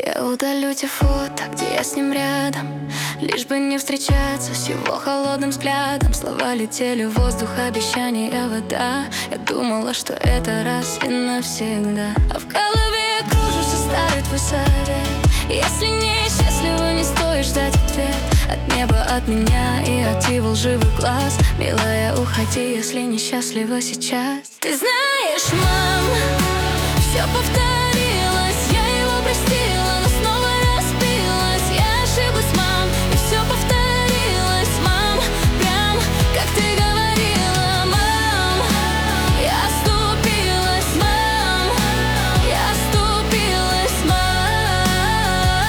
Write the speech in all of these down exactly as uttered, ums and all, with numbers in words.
Я удалю те фото, где я с ним рядом, лишь бы не встречаться с его холодным взглядом. Слова летели в воздух, обещания вода. Я думала, что это раз и навсегда. А в голове кружится старый твой совет: если не счастлива, не стоит ждать ответ от неба, от меня и от его лживых глаз. Милая, уходи, если несчастлива сейчас. Ты знаешь, мам, все повторилось, я его простила, но снова разбилась. Я ошиблась, мам, и все повторилось, мам, прям как ты говорила, мам. Я оступилась, мам, я оступилась, мам.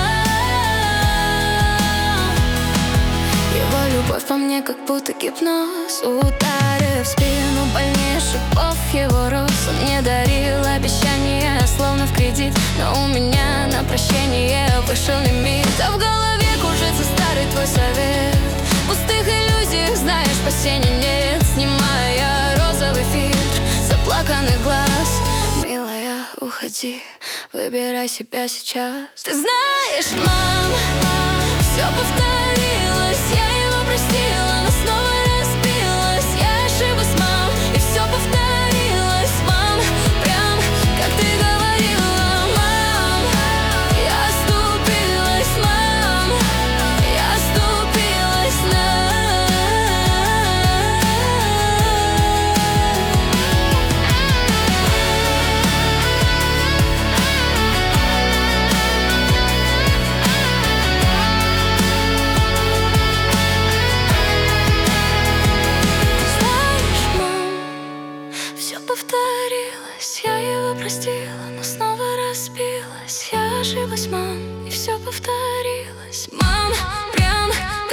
Его любовь по мне как будто гипноз, ударив в спину больнее шипов его роз. Он мне дарил обещания, словно в кредит, но у меня на прощение вышел лимит. А в голове кружится старый твой совет: в пустых иллюзиях, знаешь, спасения нет. Снимая розовый фильтр заплаканных глаз. Милая, уходи, выбирай себя сейчас. Ты знаешь, мам, все повторилось, я его простила, но снова разбилась. Я ошиблась, мам, и все повторилось, мам, прям как ты говорила, мам. Я оступилась, мам, я оступилась, все повторилось, я его простила, но снова разбилась. Я ошиблась, мам, и все повторилось, мам, прям